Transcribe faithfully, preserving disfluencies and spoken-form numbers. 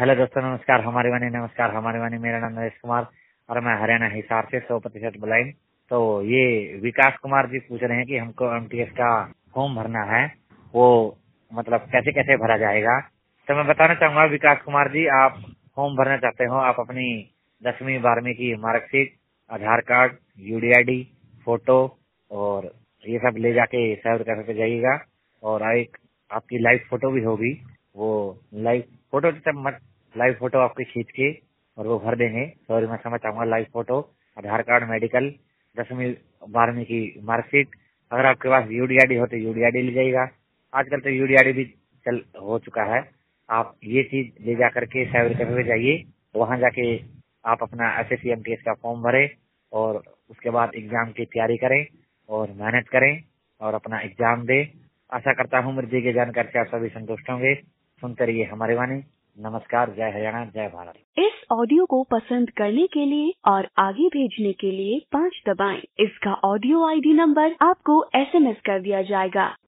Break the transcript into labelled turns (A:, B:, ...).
A: Hello दोस्तों, नमस्कार हमारे वानी नमस्कार हमारे वानी मेरा नाम नरेश कुमार और मैं हरियाणा हिसार से सौ प्रतिशत ब्लाइंड। तो ये विकास कुमार जी पूछ रहे हैं कि हमको एमटीएस का फॉर्म भरना है, वो मतलब कैसे कैसे भरा जाएगा। तो मैं बताना चाहूंगा विकास कुमार जी, आप फॉर्म भरना चाहते हो, आप अपनी दसवीं बारहवीं की marksheet, Aadhaar card, UDID, photo और ये सब ले जाके सर्व करके जाइएगा। और एक आपकी लाइव फोटो भी होगी, वो लाइव फोटो तब मत लाइव फोटो आपकी खींच के और वो भर देंगे। सॉरी मैं समझ चाहूंगा, live photo, Aadhaar card, medical, दसवीं बारहवीं की मार्कशीट, अगर आपके पास यूडीआईडी हो तो यूडीआईडी ले जाइएगा। आजकल तो यूडीआईडी भी चल हो चुका है। आप ये चीज ले जा करके साइबर कैफे में जाइए, वहां जाके आप अपना एसएससी एमटीएस का फॉर्म भरें और उसके बाद एग्जाम की तैयारी करें और मेहनत करें और अपना एग्जाम दें। आशा करता हूँ मेरी दी गई जानकारी से आप सभी संतुष्ट होंगे। सुनते रहिए हमारी वाणी। नमस्कार, जय हरियाणा, जय भारत।
B: इस ऑडियो को पसंद करने के लिए और आगे भेजने के लिए पाँच दबाएं। इसका ऑडियो आईडी नंबर आपको एसएमएस कर दिया जाएगा।